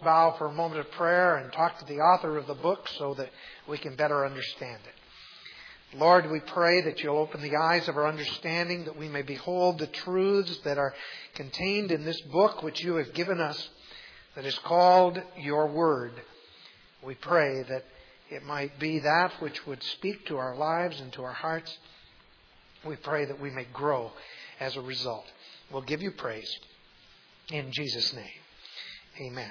bow for a moment of prayer and talk to the author of the book so that we can better understand it. Lord, we pray that You'll open the eyes of our understanding, that we may behold the truths that are contained in this book which You have given us, that is called Your Word. We pray that it might be that which would speak to our lives and to our hearts. We pray that we may grow as a result. We'll give You praise in Jesus' name. Amen.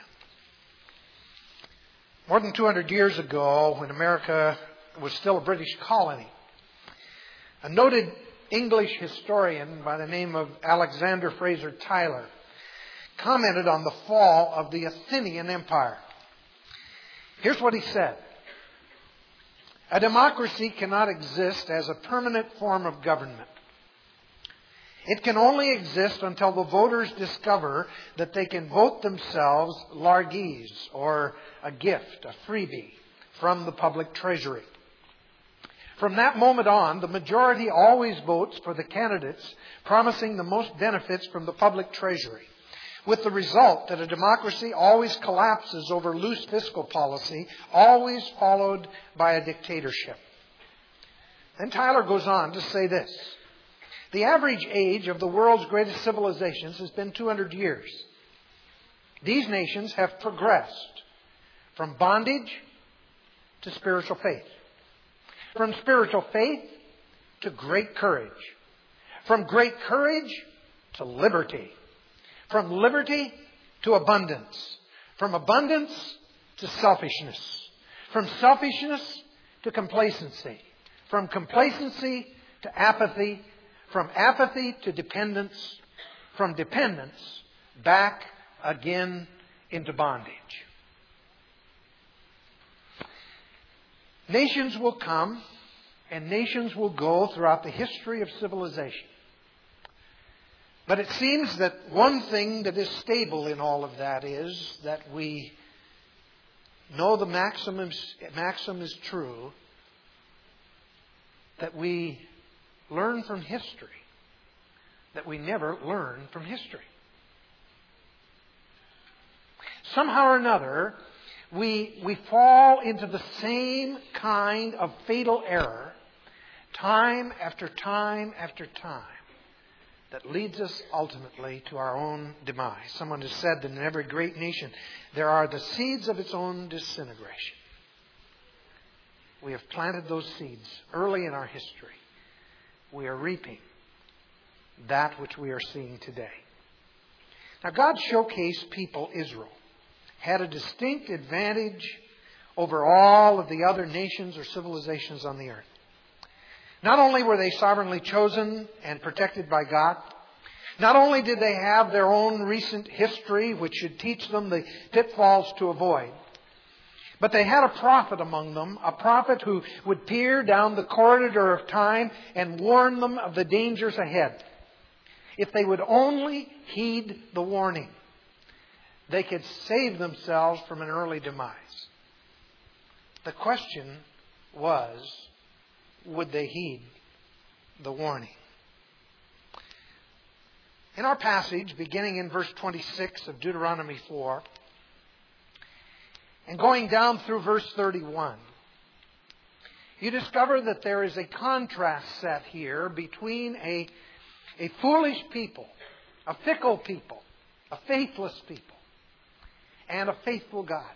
More than 200 years ago, when America was still a British colony, a noted English historian by the name of Alexander Fraser Tyler commented on the fall of the Athenian Empire. Here's what he said. A democracy cannot exist as a permanent form of government. It can only exist until the voters discover that they can vote themselves largesse, or a gift, a freebie, from the public treasury. From that moment on, the majority always votes for the candidates promising the most benefits from the public treasury, with the result that a democracy always collapses over loose fiscal policy, always followed by a dictatorship. Then Tyler goes on to say this. The average age of the world's greatest civilizations has been 200 years. These nations have progressed from bondage to spiritual faith. From spiritual faith to great courage. From great courage to liberty. From liberty to abundance. From abundance to selfishness. From selfishness to complacency. From complacency to apathy. From apathy to dependence. From dependence back again into bondage. Nations will come and nations will go throughout the history of civilization. But it seems that one thing that is stable in all of that is that we know the maxim is true, that we learn from history, that we never learn from history. Somehow or another, we fall into the same kind of fatal error time after time after time that leads us ultimately to our own demise. Someone has said that in every great nation there are the seeds of its own disintegration. We have planted those seeds early in our history. We are reaping that which we are seeing today. Now, God's showcased people, Israel, had a distinct advantage over all of the other nations or civilizations on the earth. Not only were they sovereignly chosen and protected by God, not only did they have their own recent history, which should teach them the pitfalls to avoid, but they had a prophet among them, a prophet who would peer down the corridor of time and warn them of the dangers ahead. If they would only heed the warning, they could save themselves from an early demise. The question was, would they heed the warning? In our passage, beginning in verse 26 of Deuteronomy 4, and going down through verse 31, you discover that there is a contrast set here between a foolish people, a fickle people, a faithless people, and a faithful God.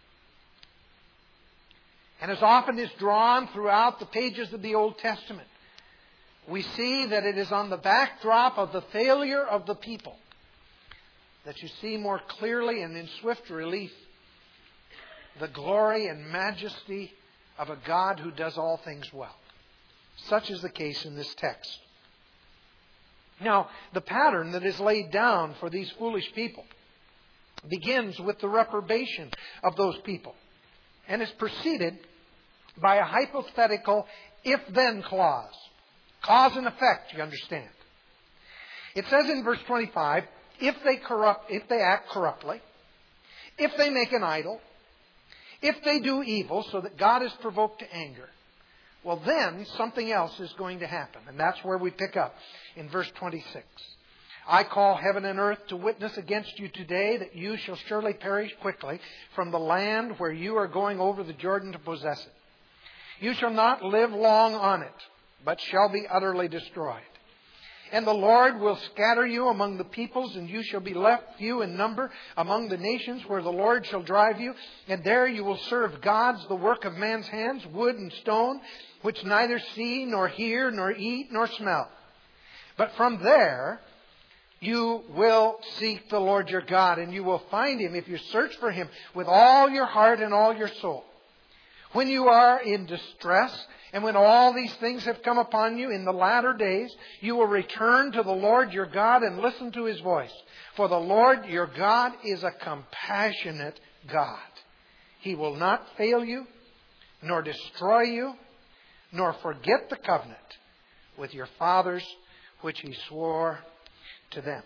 And as often is drawn throughout the pages of the Old Testament, we see that it is on the backdrop of the failure of the people that you see more clearly and in swift relief the glory and majesty of a God who does all things well. Such is the case in this text. Now, the pattern that is laid down for these foolish people begins with the reprobation of those people and is preceded by a hypothetical if-then clause. Cause and effect, you understand. It says in verse 25, if they act corruptly, if they make an idol, if they do evil so that God is provoked to anger, well then something else is going to happen. And that's where we pick up in verse 26. I call heaven and earth to witness against you today that you shall surely perish quickly from the land where you are going over the Jordan to possess it. You shall not live long on it, but shall be utterly destroyed. And the Lord will scatter you among the peoples, and you shall be left few in number among the nations where the Lord shall drive you. And there you will serve gods, the work of man's hands, wood and stone, which neither see, nor hear, nor eat, nor smell. But from there you will seek the Lord your God, and you will find Him if you search for Him with all your heart and all your soul. When you are in distress, and when all these things have come upon you in the latter days, you will return to the Lord your God and listen to His voice. For the Lord your God is a compassionate God. He will not fail you, nor destroy you, nor forget the covenant with your fathers, which He swore to them.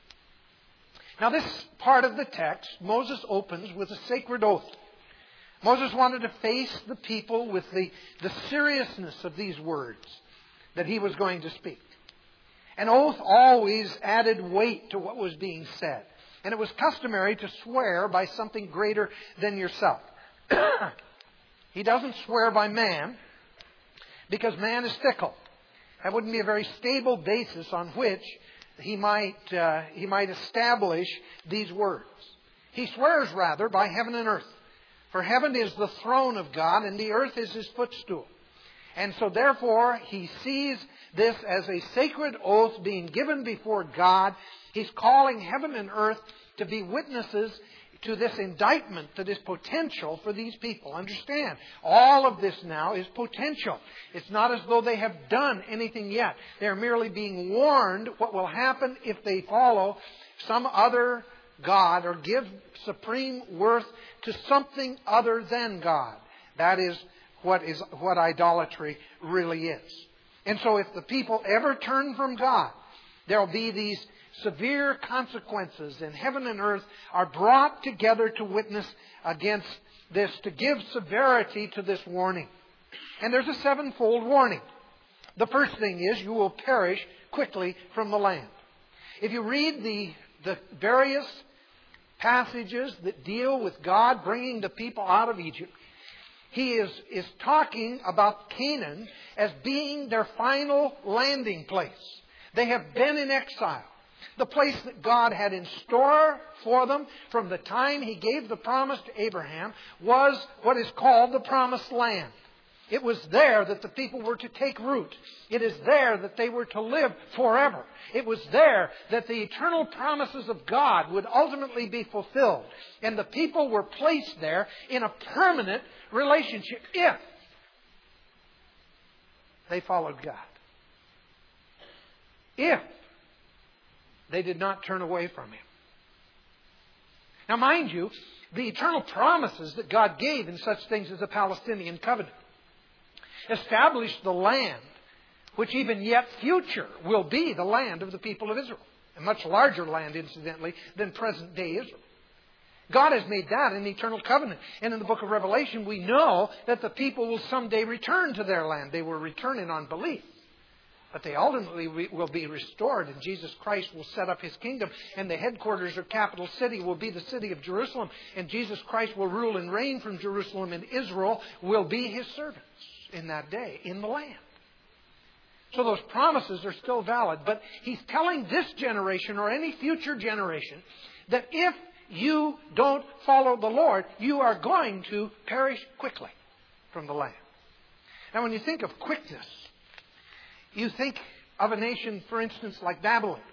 Now this part of the text, Moses opens with a sacred oath. Moses wanted to face the people with the seriousness of these words that he was going to speak. An oath always added weight to what was being said. And it was customary to swear by something greater than yourself. He doesn't swear by man because man is fickle. That wouldn't be a very stable basis on which he might establish these words. He swears rather by heaven and earth. For heaven is the throne of God, and the earth is His footstool. And so therefore, he sees this as a sacred oath being given before God. He's calling heaven and earth to be witnesses to this indictment that is potential for these people. Understand, all of this now is potential. It's not as though they have done anything yet. They're merely being warned what will happen if they follow some other God or give supreme worth to something other than God. That is what idolatry really is. And so if the people ever turn from God, there will be these severe consequences, and heaven and earth are brought together to witness against this, to give severity to this warning. And there's a sevenfold warning. The first thing is you will perish quickly from the land. If you read the various passages that deal with God bringing the people out of Egypt, He is talking about Canaan as being their final landing place. They have been in exile. The place that God had in store for them from the time He gave the promise to Abraham was what is called the Promised Land. It was there that the people were to take root. It is there that they were to live forever. It was there that the eternal promises of God would ultimately be fulfilled. And the people were placed there in a permanent relationship if they followed God. If they did not turn away from Him. Now mind you, the eternal promises that God gave in such things as the Palestinian covenant established the land, which even yet future will be the land of the people of Israel. A much larger land, incidentally, than present day Israel. God has made that an eternal covenant. And in the book of Revelation, we know that the people will someday return to their land. They will return in unbelief. But they ultimately will be restored, and Jesus Christ will set up His kingdom, and the headquarters or capital city will be the city of Jerusalem, and Jesus Christ will rule and reign from Jerusalem, and Israel will be His servants in that day, in the land. So those promises are still valid, but He's telling this generation or any future generation that if you don't follow the Lord, you are going to perish quickly from the land. Now when you think of quickness, you think of a nation, for instance, like Babylon.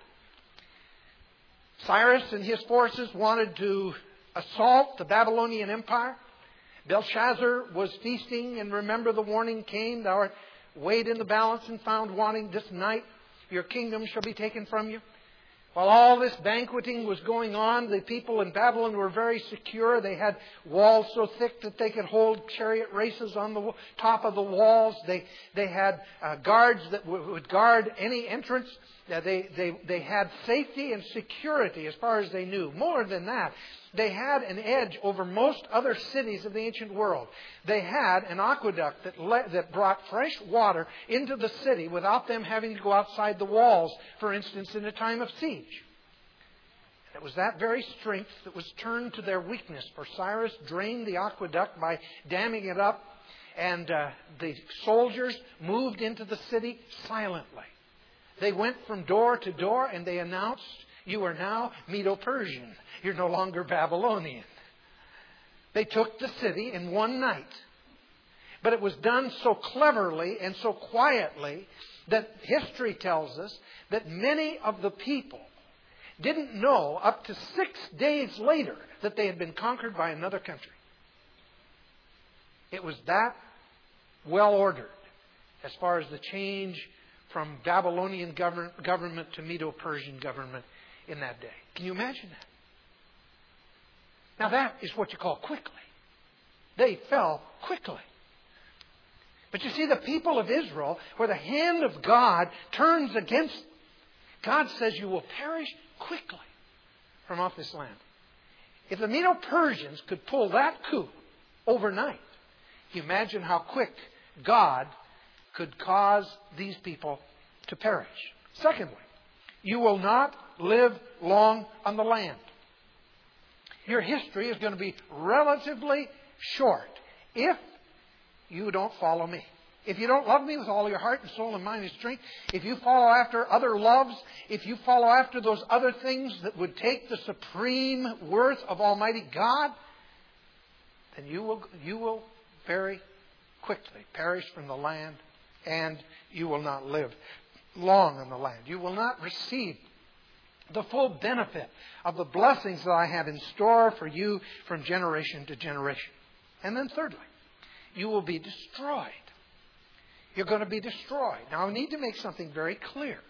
Cyrus and his forces wanted to assault the Babylonian Empire. Belshazzar was feasting, and remember the warning came, thou art weighed in the balance and found wanting. This night your kingdom shall be taken from you. While all this banqueting was going on, the people in Babylon were very secure. They had walls so thick that they could hold chariot races on the top of the walls. They had guards that would guard any entrance. They had safety and security as far as they knew. More than that, they had an edge over most other cities of the ancient world. They had an aqueduct that brought fresh water into the city without them having to go outside the walls, for instance, in a time of siege. It was that very strength that was turned to their weakness, for Cyrus drained the aqueduct by damming it up, and the soldiers moved into the city silently. They went from door to door and they announced, "You are now Medo-Persian. You're no longer Babylonian." They took the city in one night. But it was done so cleverly and so quietly that history tells us that many of the people didn't know up to 6 days later that they had been conquered by another country. It was that well ordered as far as the change from Babylonian government to Medo-Persian government in that day. Can you imagine that? Now that is what you call quickly. They fell quickly. But you see, the people of Israel, where the hand of God turns against them, God says you will perish quickly from off this land. If the Medo-Persians could pull that coup overnight, you imagine how quick God could cause these people to perish. Secondly, you will not live long on the land. Your history is going to be relatively short if you don't follow me. If you don't love me with all your heart and soul and mind and strength, if you follow after other loves, if you follow after those other things that would take the supreme worth of Almighty God, then you will very quickly perish from the land, and you will not live long on the land. You will not receive the full benefit of the blessings that I have in store for you from generation to generation. And then thirdly, you will be destroyed. You're going to be destroyed. Now I need to make something very clear.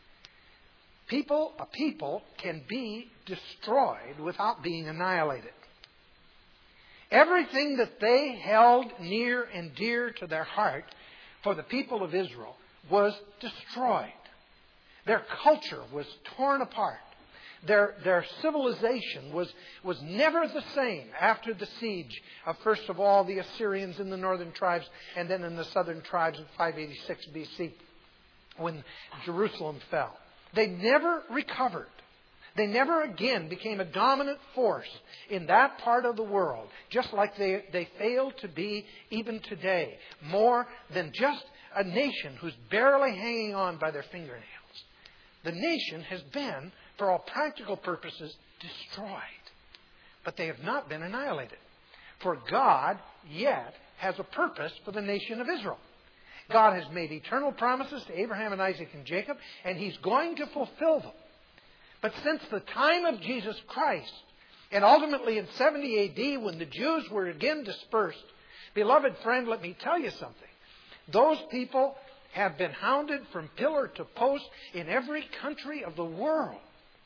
A people can be destroyed without being annihilated. Everything that they held near and dear to their heart for the people of Israel was destroyed. Their culture was torn apart. Their civilization was never the same after the siege of, first of all, the Assyrians in the northern tribes and then in the southern tribes in 586 BC when Jerusalem fell. They never recovered. They never again became a dominant force in that part of the world, just like they failed to be even today, more than just a nation who's barely hanging on by their fingernails. The nation has been, for all practical purposes, destroyed. But they have not been annihilated. For God yet has a purpose for the nation of Israel. God has made eternal promises to Abraham and Isaac and Jacob, and He's going to fulfill them. But since the time of Jesus Christ, and ultimately in 70 AD when the Jews were again dispersed, beloved friend, let me tell you something. Those people have been hounded from pillar to post in every country of the world.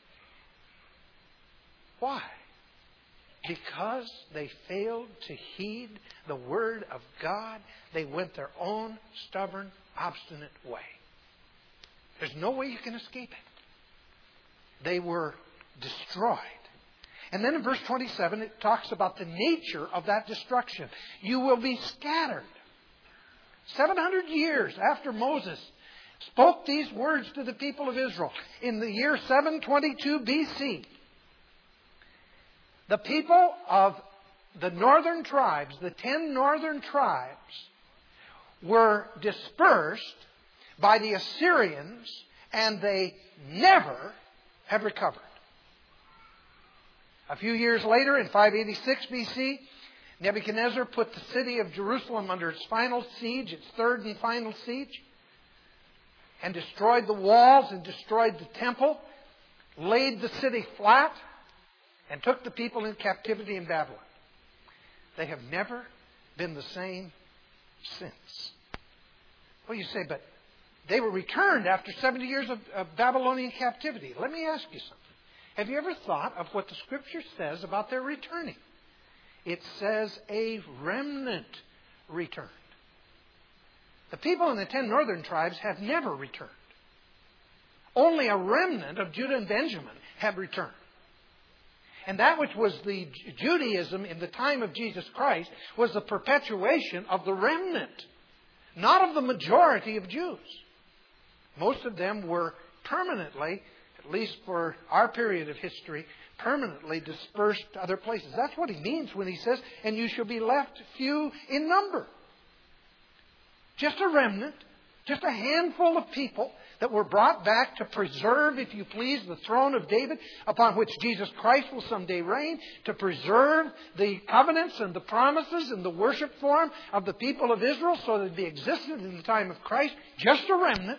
Why? Because they failed to heed the Word of God. They went their own stubborn, obstinate way. There's no way you can escape it. They were destroyed. And then in verse 27, it talks about the nature of that destruction. You will be scattered. 700 years after Moses spoke these words to the people of Israel, in the year 722 BC, the people of the northern tribes, the 10 northern tribes, were dispersed by the Assyrians, and they never have recovered. A few years later, in 586 BC, Nebuchadnezzar put the city of Jerusalem under its final siege, its third and final siege, and destroyed the walls and destroyed the temple, laid the city flat, and took the people in captivity in Babylon. They have never been the same since. Well, you say, but they were returned after 70 years of Babylonian captivity. Let me ask you something. Have you ever thought of what the Scripture says about their returning? It says a remnant returned. The people in the 10 northern tribes have never returned. Only a remnant of Judah and Benjamin have returned. And that which was the Judaism in the time of Jesus Christ was the perpetuation of the remnant, not of the majority of Jews. Most of them were permanently, at least for our period of history, permanently dispersed to other places. That's what he means when he says, and you shall be left few in number. Just a remnant, just a handful of people that were brought back to preserve, if you please, the throne of David upon which Jesus Christ will someday reign, to preserve the covenants and the promises and the worship form of the people of Israel so that they existed in the time of Christ. Just a remnant.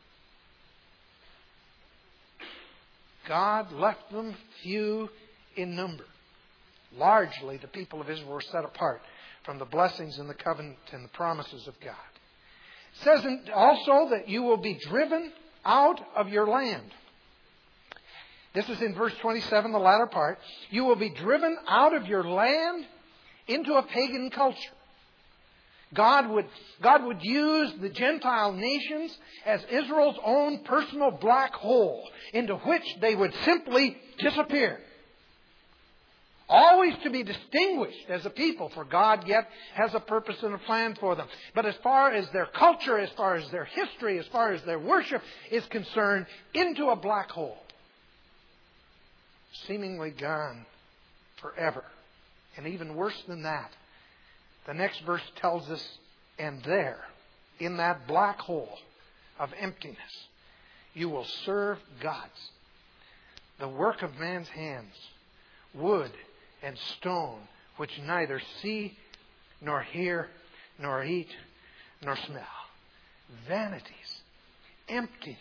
God left them few in number. Largely, the people of Israel were set apart from the blessings and the covenant and the promises of God. It says also that you will be driven out of your land. This is in verse 27, the latter part. You will be driven out of your land into a pagan culture. God would use the Gentile nations as Israel's own personal black hole into which they would simply disappear. Always to be distinguished as a people, for God yet has a purpose and a plan for them. But as far as their culture, as far as their history, as far as their worship is concerned, into a black hole. Seemingly gone forever. And even worse than that, the next verse tells us, and there, in that black hole of emptiness, you will serve gods, the work of man's hands, wood and stone, which neither see, nor hear, nor eat, nor smell. Vanities, emptiness.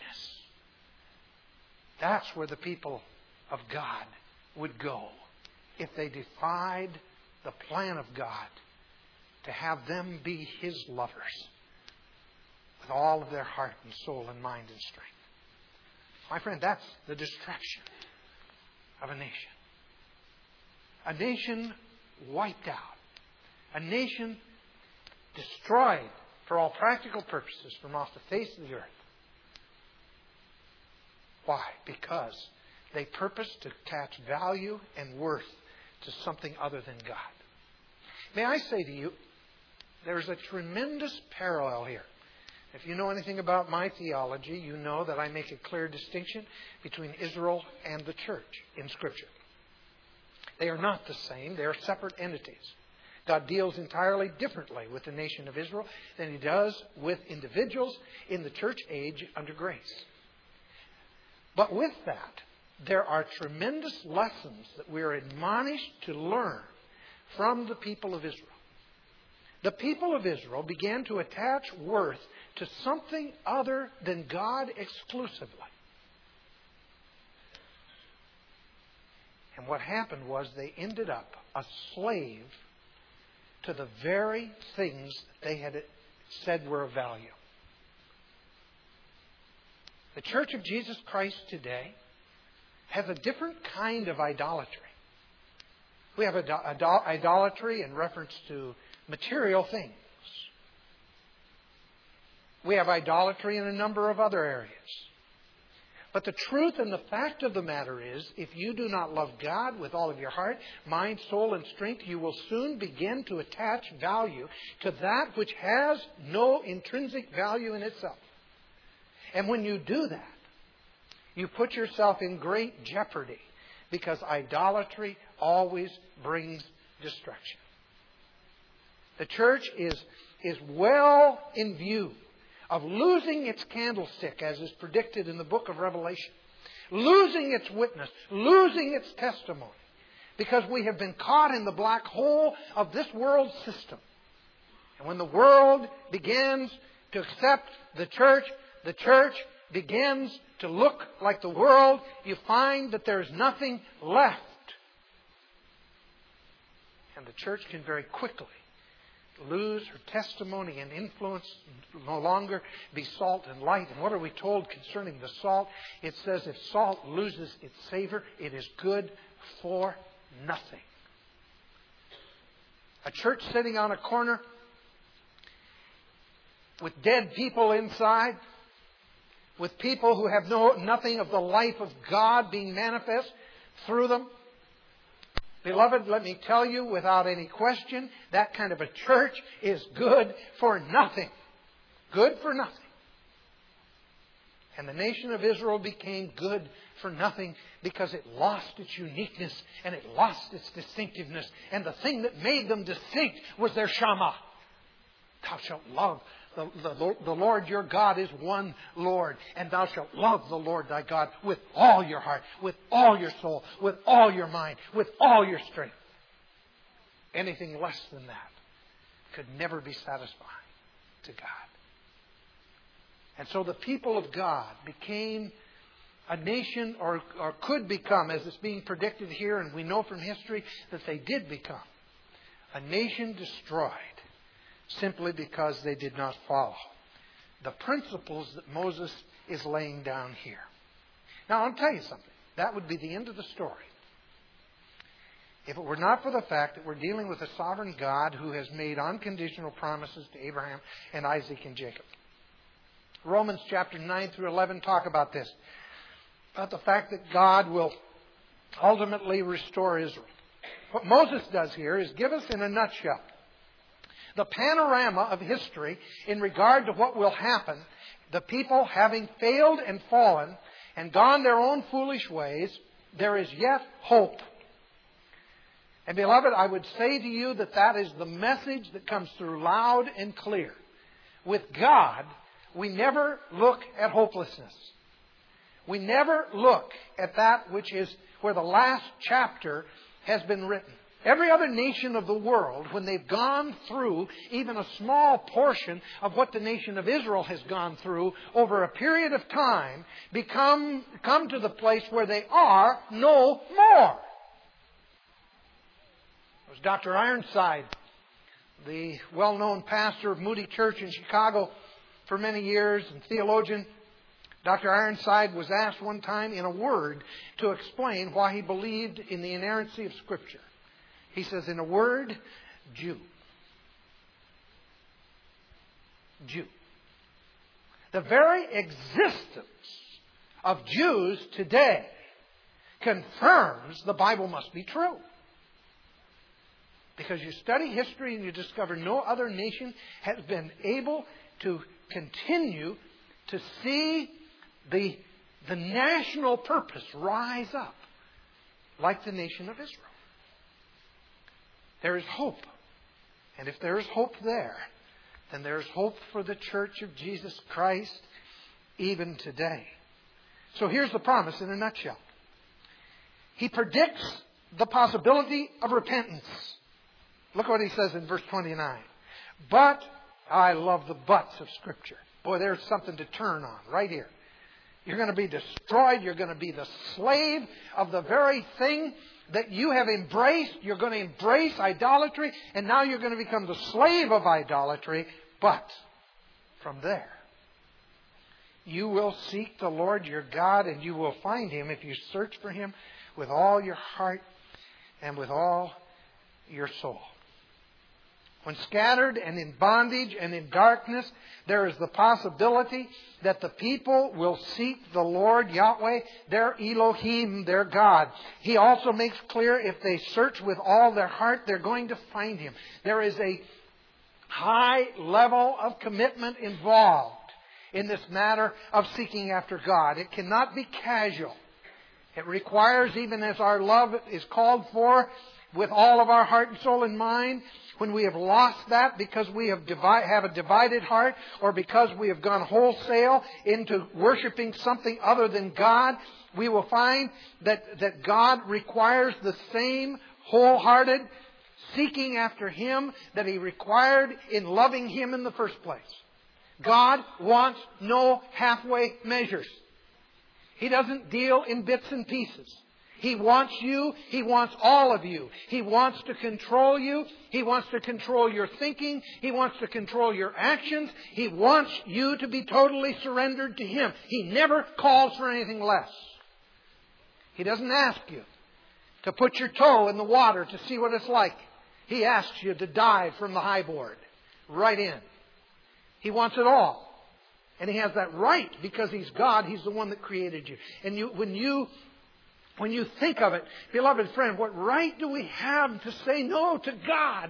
That's where the people of God would go if they defied the plan of God to have them be His lovers with all of their heart and soul and mind and strength. My friend, that's the destruction of a nation. A nation wiped out. A nation destroyed for all practical purposes from off the face of the earth. Why? Because they purposed to attach value and worth to something other than God. May I say to you, there's a tremendous parallel here. If you know anything about my theology, you know that I make a clear distinction between Israel and the church in Scripture. They are not the same. They are separate entities. God deals entirely differently with the nation of Israel than He does with individuals in the church age under grace. But with that, there are tremendous lessons that we are admonished to learn from the people of Israel. The people of Israel began to attach worth to something other than God exclusively. And what happened was they ended up a slave to the very things that they had said were of value. The Church of Jesus Christ today has a different kind of idolatry. We have idolatry in reference to material things. We have idolatry in a number of other areas. But the truth and the fact of the matter is, if you do not love God with all of your heart, mind, soul, and strength, you will soon begin to attach value to that which has no intrinsic value in itself. And when you do that, you put yourself in great jeopardy, because idolatry always brings destruction. The church is well in view of losing its candlestick, as is predicted in the book of Revelation. Losing its witness, losing its testimony, because we have been caught in the black hole of this world system. And when the world begins to accept the church begins to look like the world, you find that there's nothing left. And the church can very quickly lose her testimony and influence, no longer be salt and light. And what are we told concerning the salt? It says if salt loses its savor, it is good for nothing. A church sitting on a corner with dead people inside, with people who have nothing of the life of God being manifest through them, Beloved, let me tell you without any question, that kind of a church is good for nothing. Good for nothing. And the nation of Israel became good for nothing because it lost its uniqueness and it lost its distinctiveness. And the thing that made them distinct was their Shama. Thou shalt love the Lord your God is one Lord. And thou shalt love the Lord thy God with all your heart, with all your soul, with all your mind, with all your strength. Anything less than that could never be satisfying to God. And so the people of God became a nation, or could become, as it's being predicted here, and we know from history that they did become, a nation destroyed simply because they did not follow the principles that Moses is laying down here. Now, I'll tell you something. That would be the end of the story. If it were not for the fact that we're dealing with a sovereign God who has made unconditional promises to Abraham and Isaac and Jacob. Romans chapter 9 through 11 talk about this. About the fact that God will ultimately restore Israel. What Moses does here is give us in a nutshell the panorama of history in regard to what will happen. The people having failed and fallen and gone their own foolish ways, there is yet hope. And beloved, I would say to you that that is the message that comes through loud and clear. With God, we never look at hopelessness. We never look at that which is where the last chapter has been written. Every other nation of the world, when they've gone through even a small portion of what the nation of Israel has gone through over a period of time, come to the place where they are no more. It was Dr. Ironside, the well-known pastor of Moody Church in Chicago for many years and theologian. Dr. Ironside was asked one time in a word to explain why he believed in the inerrancy of Scripture. He says, in a word, Jew. Jew. The very existence of Jews today confirms the Bible must be true. Because you study history and you discover no other nation has been able to continue to see the national purpose rise up like the nation of Israel. There is hope. And if there is hope there, then there is hope for the church of Jesus Christ even today. So here's the promise in a nutshell. He predicts the possibility of repentance. Look what he says in verse 29. But, I love the buts of Scripture. Boy, there's something to turn on right here. You're going to be destroyed. You're going to be the slave of the very thing that you have embraced. You're going to embrace idolatry, and now you're going to become the slave of idolatry. But from there, you will seek the Lord your God, and you will find Him if you search for Him with all your heart and with all your soul. When scattered and in bondage and in darkness, there is the possibility that the people will seek the Lord Yahweh, their Elohim, their God. He also makes clear if they search with all their heart, they're going to find Him. There is a high level of commitment involved in this matter of seeking after God. It cannot be casual. It requires, even as our love is called for, with all of our heart and soul and mind, when we have lost that because we have a divided heart, or because we have gone wholesale into worshiping something other than God, we will find that God requires the same wholehearted seeking after Him that He required in loving Him in the first place. God wants no halfway measures. He doesn't deal in bits and pieces. He wants you. He wants all of you. He wants to control you. He wants to control your thinking. He wants to control your actions. He wants you to be totally surrendered to Him. He never calls for anything less. He doesn't ask you to put your toe in the water to see what it's like. He asks you to dive from the high board right in. He wants it all. And He has that right because He's God. He's the one that created you. And when you When you think of it, beloved friend, what right do we have to say no to God?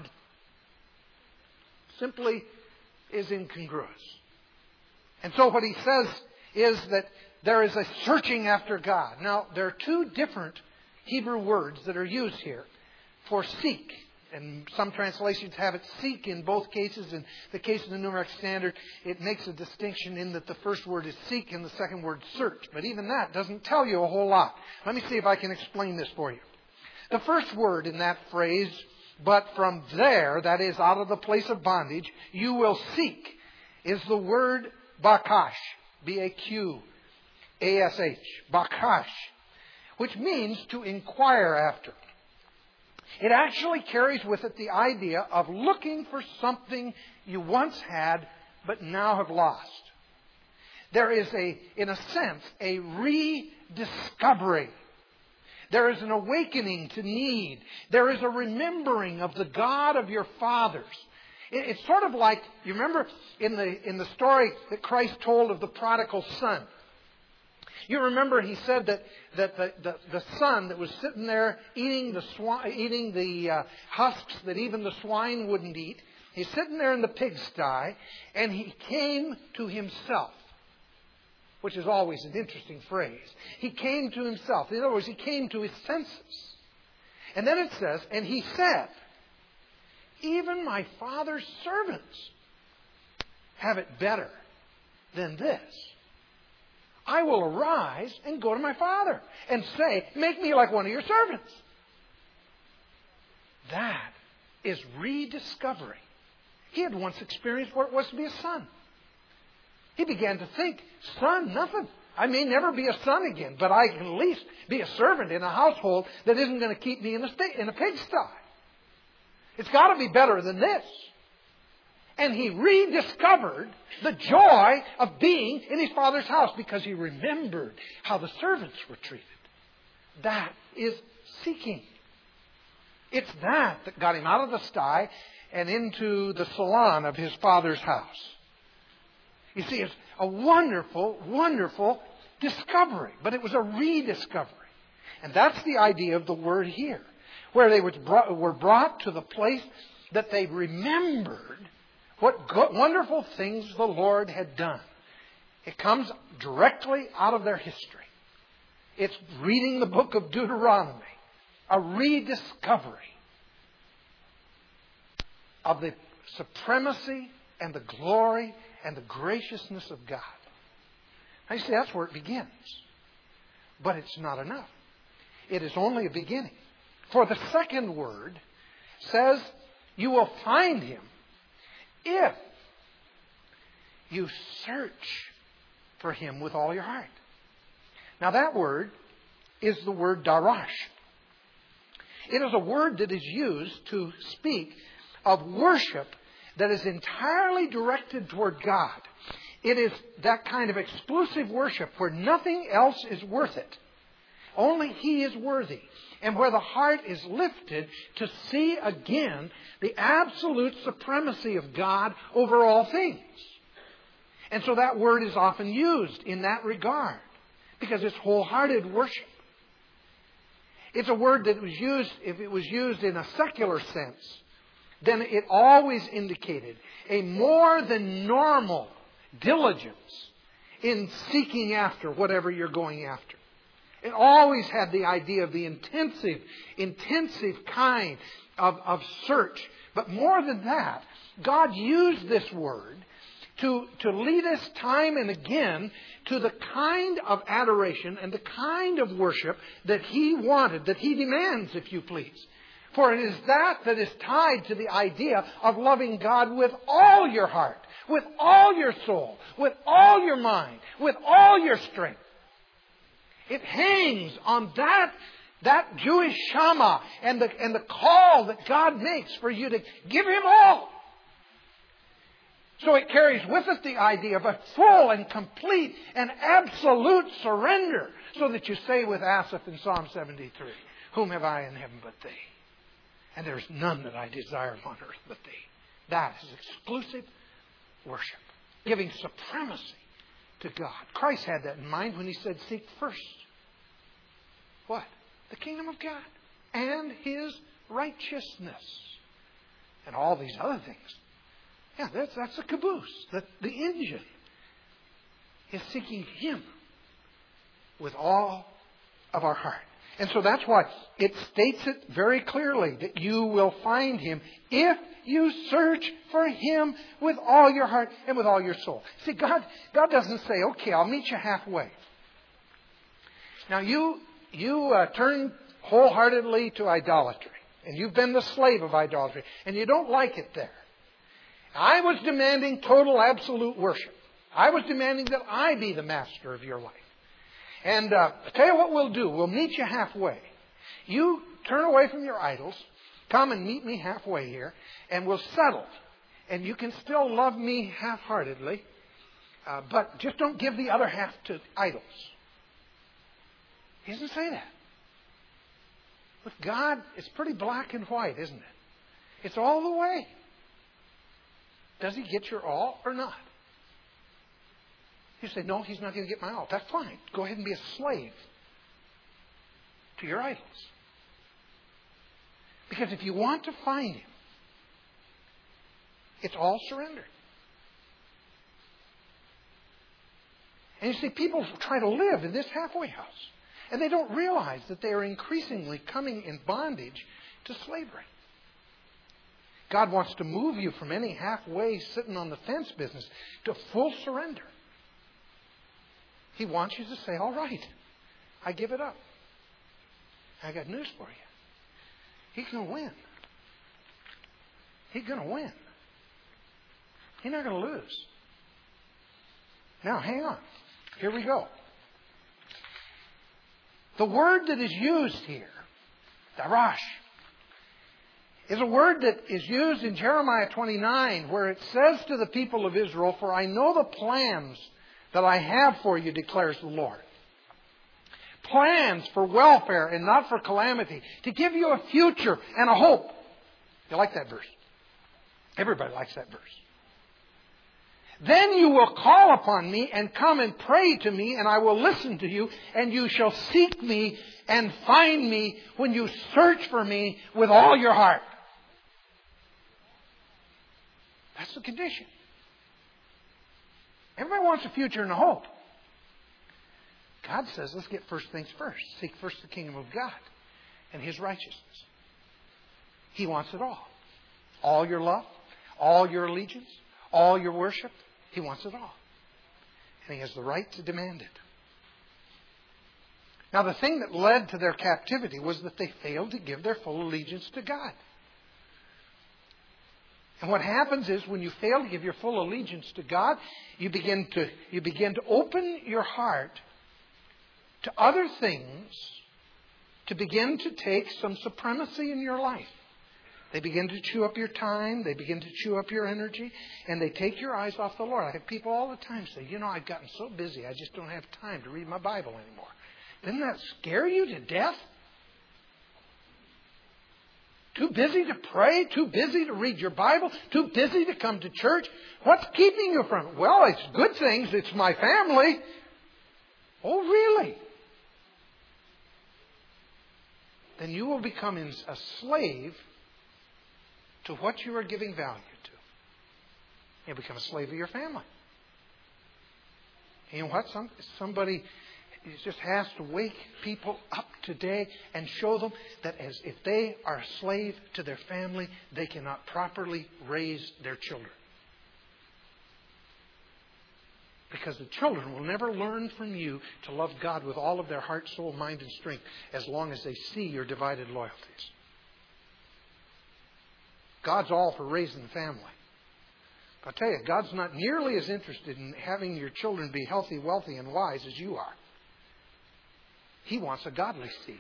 Simply is incongruous. And so what he says is that there is a searching after God. Now, there are two different Hebrew words that are used here for seek. And some translations have it seek in both cases. In the case of the New American Standard, it makes a distinction in that the first word is seek and the second word search. But even that doesn't tell you a whole lot. Let me see if I can explain this for you. The first word in that phrase, but from there, that is out of the place of bondage, you will seek, is the word bakash. B-A-Q-A-S-H. Bakash. Which means to inquire after. It actually carries with it the idea of looking for something you once had but now have lost. There is in a sense, a rediscovery. There is an awakening to need. There is a remembering of the God of your fathers. It's sort of like, you remember in the story that Christ told of the prodigal son. You remember he said that the son that was sitting there eating the husks that even the swine wouldn't eat. He's sitting there in the pigsty, and he came to himself, which is always an interesting phrase. He came to himself. In other words, he came to his senses. And then it says, and he said, even my father's servants have it better than this. I will arise and go to my father and say, make me like one of your servants. That is rediscovery. He had once experienced what it was to be a son. He began to think, son, nothing. I may never be a son again, but I can at least be a servant in a household that isn't going to keep me in a pigsty. It's got to be better than this. And he rediscovered the joy of being in his father's house because he remembered how the servants were treated. That is seeking. It's that got him out of the sty and into the salon of his father's house. You see, it's a wonderful, wonderful discovery. But it was a rediscovery. And that's the idea of the word here. Where they were brought to the place that they remembered what wonderful things the Lord had done. It comes directly out of their history. It's reading the book of Deuteronomy. A rediscovery of the supremacy and the glory and the graciousness of God. Now you see, that's where it begins. But it's not enough. It is only a beginning. For the second word says, you will find Him if you search for Him with all your heart. Now that word is the word darash. It is a word that is used to speak of worship that is entirely directed toward God. It is that kind of exclusive worship where nothing else is worth it. Only He is worthy. And where the heart is lifted to see again the absolute supremacy of God over all things. And so that word is often used in that regard because it's wholehearted worship. It's a word that was used, if it was used in a secular sense, then it always indicated a more than normal diligence in seeking after whatever you're going after. It always had the idea of the intensive kind of search. But more than that, God used this word to lead us time and again to the kind of adoration and the kind of worship that He wanted, that He demands, if you please. For it is that is tied to the idea of loving God with all your heart, with all your soul, with all your mind, with all your strength. It hangs on that Jewish Shama and the call that God makes for you to give Him all. So it carries with it the idea of a full and complete and absolute surrender. So that you say with Asaph in Psalm 73, whom have I in heaven but Thee? And there's none that I desire on earth but Thee. That is exclusive worship. Giving supremacy to God. Christ had that in mind when He said, seek first what? The kingdom of God and His righteousness. And all these other things. Yeah, that's the caboose. The engine is seeking Him with all of our heart. And so that's why it states it very clearly that you will find Him if you search for Him with all your heart and with all your soul. See, God doesn't say, okay, I'll meet you halfway. Now you turn wholeheartedly to idolatry. And you've been the slave of idolatry. And you don't like it there. I was demanding total, absolute worship. I was demanding that I be the master of your life. And I'll tell you what we'll do. We'll meet you halfway. You turn away from your idols. Come and meet me halfway here. And we'll settle. And you can still love me half-heartedly. But just don't give the other half to idols. He doesn't say that. With God, it's pretty black and white, isn't it? It's all the way. Does He get your all or not? You say, no, He's not going to get my all. That's fine. Go ahead and be a slave to your idols. Because if you want to find Him, it's all surrendered. And you see, people try to live in this halfway house. And they don't realize that they are increasingly coming in bondage to slavery. God wants to move you from any halfway sitting on the fence business to full surrender. He wants you to say, all right, I give it up. I got news for you. He's going to win. He's going to win. He's not going to lose. Now, hang on. Here we go. The word that is used here, darash, is a word that is used in Jeremiah 29 where it says to the people of Israel, for I know the plans that I have for you, declares the Lord. Plans for welfare and not for calamity, to give you a future and a hope. You like that verse? Everybody likes that verse. Then you will call upon me and come and pray to me, and I will listen to you, and you shall seek me and find me when you search for me with all your heart. That's the condition. Everybody wants a future and a hope. God says, let's get first things first. Seek first the kingdom of God and His righteousness. He wants it all. All your love, all your allegiance, all your worship. He wants it all. And He has the right to demand it. Now, the thing that led to their captivity was that they failed to give their full allegiance to God. And what happens is when you fail to give your full allegiance to God, you begin to open your heart to other things to begin to take some supremacy in your life. They begin to chew up your time. They begin to chew up your energy. And they take your eyes off the Lord. I have people all the time say, I've gotten so busy, I just don't have time to read my Bible anymore. Doesn't that scare you to death? Too busy to pray? Too busy to read your Bible? Too busy to come to church? What's keeping you from it? Well, it's good things. It's my family. Oh, really? Then you will become a slave to what you are giving value to. You'll become a slave of your family. And you know what? Somebody just has to wake people up today and show them that as if they are a slave to their family, they cannot properly raise their children. Because the children will never learn from you to love God with all of their heart, soul, mind, and strength as long as they see your divided loyalties. God's all for raising the family. I'll tell you, God's not nearly as interested in having your children be healthy, wealthy, and wise as you are. He wants a godly seed.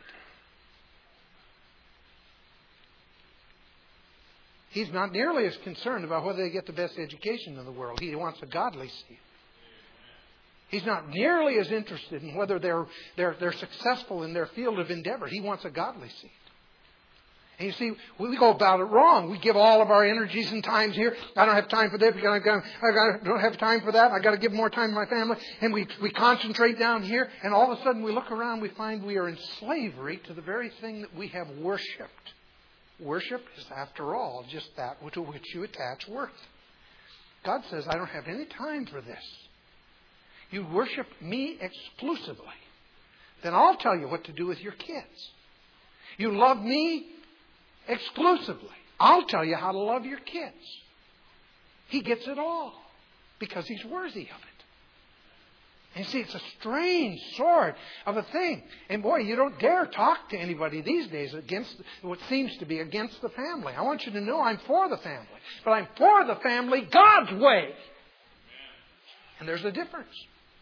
He's not nearly as concerned about whether they get the best education in the world. He wants a godly seed. He's not nearly as interested in whether they're successful in their field of endeavor. He wants a godly seed. And you see, we go about it wrong. We give all of our energies and times here. I don't have time for this. I don't have time for that. I got to give more time to my family. And we concentrate down here. And all of a sudden we look around, we find we are in slavery to the very thing that we have worshipped. Worship is, after all, just that to which you attach worth. God says, I don't have any time for this. You worship me exclusively. Then I'll tell you what to do with your kids. You love me exclusively. I'll tell you how to love your kids. He gets it all because He's worthy of it. And you see, it's a strange sort of a thing. And boy, you don't dare talk to anybody these days against what seems to be against the family. I want you to know I'm for the family. But I'm for the family God's way. And there's a difference.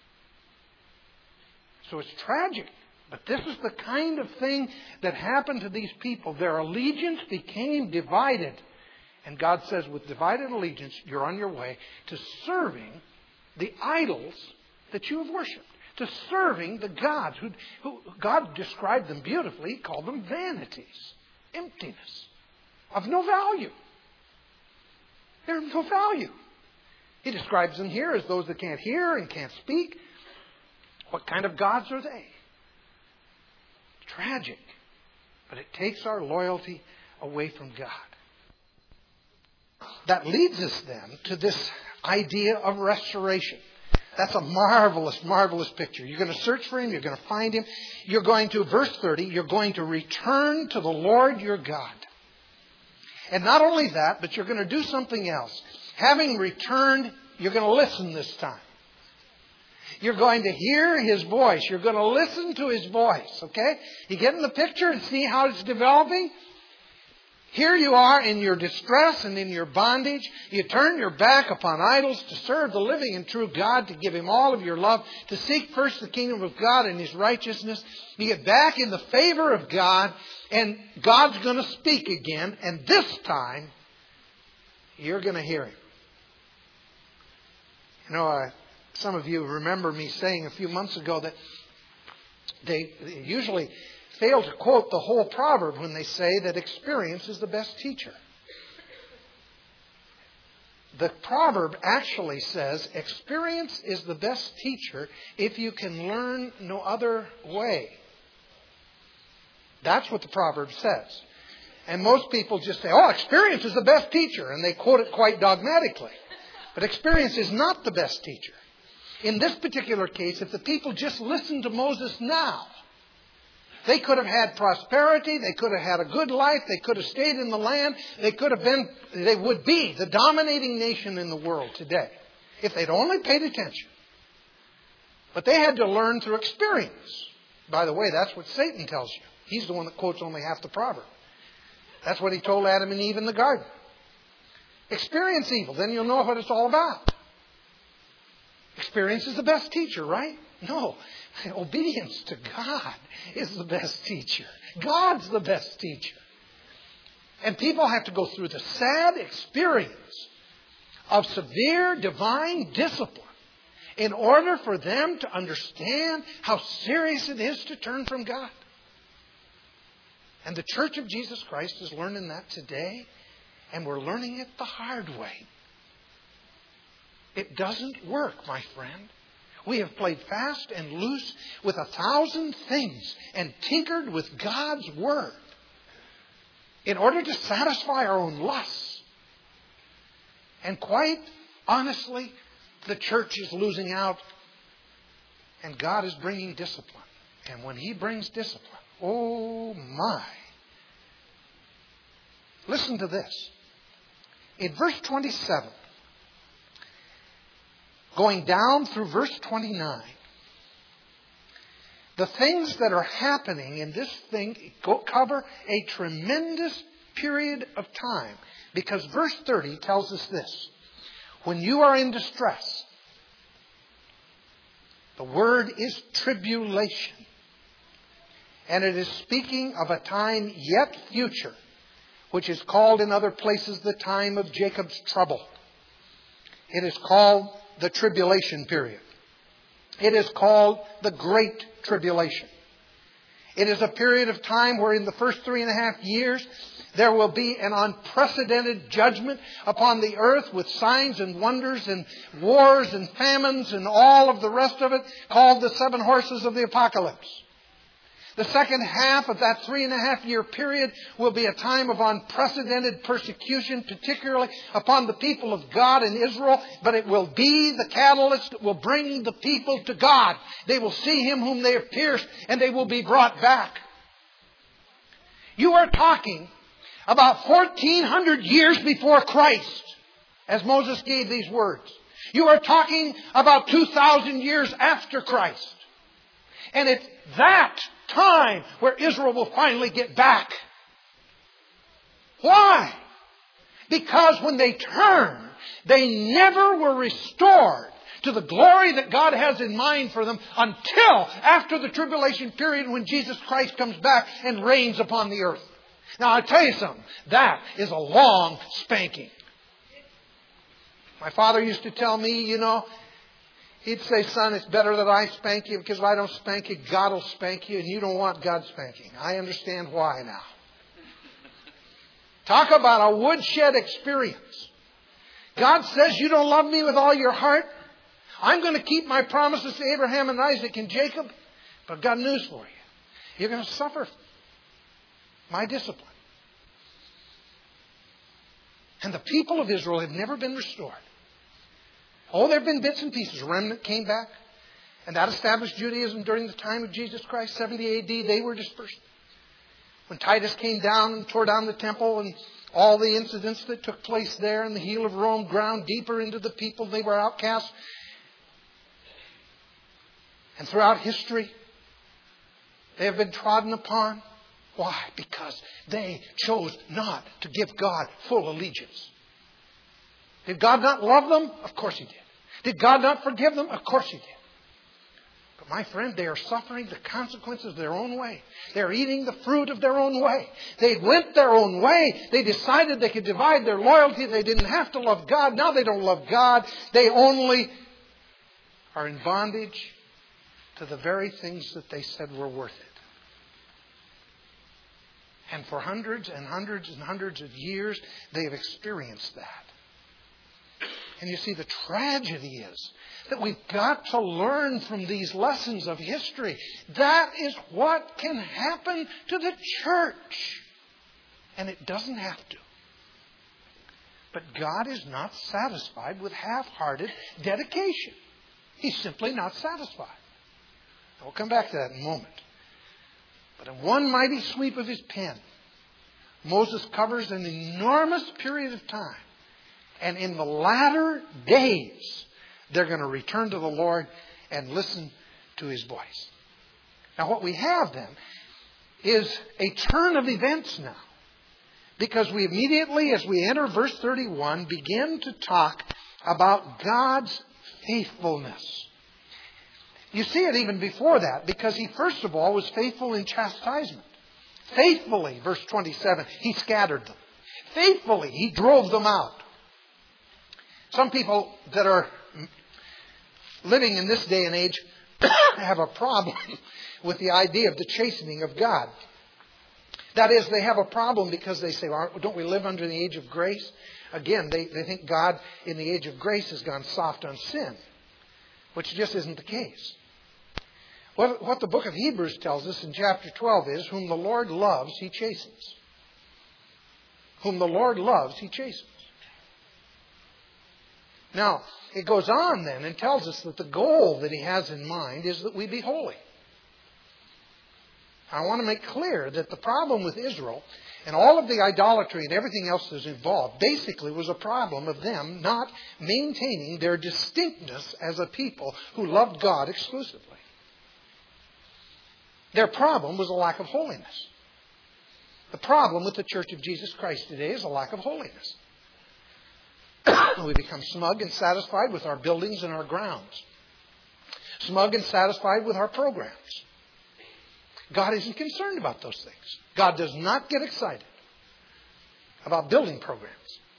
So it's tragic. But this is the kind of thing that happened to these people. Their allegiance became divided. And God says, with divided allegiance, you're on your way to serving the idols that you have worshipped. To serving the gods who God described them beautifully. He called them vanities. Emptiness. Of no value. They're of no value. He describes them here as those that can't hear and can't speak. What kind of gods are they? Tragic. But it takes our loyalty away from God. That leads us then to this idea of restoration. That's a marvelous, marvelous picture. You're going to search for Him. You're going to find Him. You're going to, verse 30, you're going to return to the Lord your God. And not only that, but you're going to do something else. Having returned, you're going to listen this time. You're going to hear His voice. You're going to listen to His voice. Okay? You getting the picture and see how it's developing? Here you are in your distress and in your bondage. You turn your back upon idols to serve the living and true God, to give Him all of your love, to seek first the kingdom of God and His righteousness. You get back in the favor of God, and God's going to speak again. And this time, you're going to hear Him. You know, some of you remember me saying a few months ago that they usually fail to quote the whole proverb when they say that experience is the best teacher. The proverb actually says experience is the best teacher if you can learn no other way. That's what the proverb says. And most people just say, oh, experience is the best teacher. And they quote it quite dogmatically. But experience is not the best teacher. In this particular case, if the people just listened to Moses now, they could have had prosperity, they could have had a good life, they could have stayed in the land, they would be the dominating nation in the world today, if they'd only paid attention. But they had to learn through experience. By the way, that's what Satan tells you. He's the one that quotes only half the proverb. That's what he told Adam and Eve in the garden. Experience evil, then you'll know what it's all about. Experience is the best teacher, right? No. Obedience to God is the best teacher. God's the best teacher. And people have to go through the sad experience of severe divine discipline in order for them to understand how serious it is to turn from God. And the Church of Jesus Christ is learning that today, and we're learning it the hard way. It doesn't work, my friend. We have played fast and loose with 1,000 things and tinkered with God's Word in order to satisfy our own lusts. And quite honestly, the church is losing out, and God is bringing discipline. And when He brings discipline, oh my. Listen to this. In verse 27, going down through verse 29, the things that are happening in this thing cover a tremendous period of time. Because verse 30 tells us this. When you are in distress, the word is tribulation. And it is speaking of a time yet future, which is called in other places the time of Jacob's trouble. It is called the tribulation period. It is called the Great Tribulation. It is a period of time where in the first 3.5 years, There will be an unprecedented judgment upon the earth with signs and wonders and wars and famines and all of the rest of it, called the 7 horses of the apocalypse. The second half of that 3.5-year period will be a time of unprecedented persecution, particularly upon the people of God in Israel. But it will be the catalyst that will bring the people to God. They will see Him whom they have pierced, and they will be brought back. You are talking about 1,400 years before Christ, as Moses gave these words. You are talking about 2,000 years after Christ. And it's that time where Israel will finally get back. Why? Because when they turn, they never were restored to the glory that God has in mind for them until after the tribulation period when Jesus Christ comes back and reigns upon the earth. Now, I'll tell you something. That is a long spanking. My father used to tell me, he'd say, son, it's better that I spank you because if I don't spank you, God will spank you, and you don't want God spanking. I understand why now. Talk about a woodshed experience. God says, you don't love me with all your heart. I'm going to keep my promises to Abraham and Isaac and Jacob. But I've got news for you. You're going to suffer my discipline. And the people of Israel have never been restored. Oh, there have been bits and pieces. A remnant came back. And that established Judaism during the time of Jesus Christ, 70 AD. They were dispersed. When Titus came down and tore down the temple and all the incidents that took place there, and the heel of Rome ground deeper into the people, they were outcasts. And throughout history, they have been trodden upon. Why? Because they chose not to give God full allegiance. Did God not love them? Of course He did. Did God not forgive them? Of course He did. But my friend, they are suffering the consequences of their own way. They're eating the fruit of their own way. They went their own way. They decided they could divide their loyalty. They didn't have to love God. Now they don't love God. They only are in bondage to the very things that they said were worth it. And for hundreds and hundreds and hundreds of years, they have experienced that. And you see, the tragedy is that we've got to learn from these lessons of history. That is what can happen to the church. And it doesn't have to. But God is not satisfied with half-hearted dedication. He's simply not satisfied. We'll come back to that in a moment. But in one mighty sweep of his pen, Moses covers an enormous period of time. And in the latter days, they're going to return to the Lord and listen to His voice. Now what we have then is a turn of events now. Because we immediately, as we enter verse 31, begin to talk about God's faithfulness. You see it even before that, because He first of all was faithful in chastisement. Faithfully, verse 27, He scattered them. Faithfully, He drove them out. Some people that are living in this day and age have a problem with the idea of the chastening of God. That is, they have a problem because they say, well, don't we live under the age of grace? Again, they think God in the age of grace has gone soft on sin, which just isn't the case. What the book of Hebrews tells us in chapter 12 is, whom the Lord loves, He chastens. Whom the Lord loves, He chastens. Now, it goes on then and tells us that the goal that He has in mind is that we be holy. I want to make clear that the problem with Israel and all of the idolatry and everything else that's involved basically was a problem of them not maintaining their distinctness as a people who loved God exclusively. Their problem was a lack of holiness. The problem with the Church of Jesus Christ today is a lack of holiness. We become smug and satisfied with our buildings and our grounds. Smug and satisfied with our programs. God isn't concerned about those things. God does not get excited about building programs.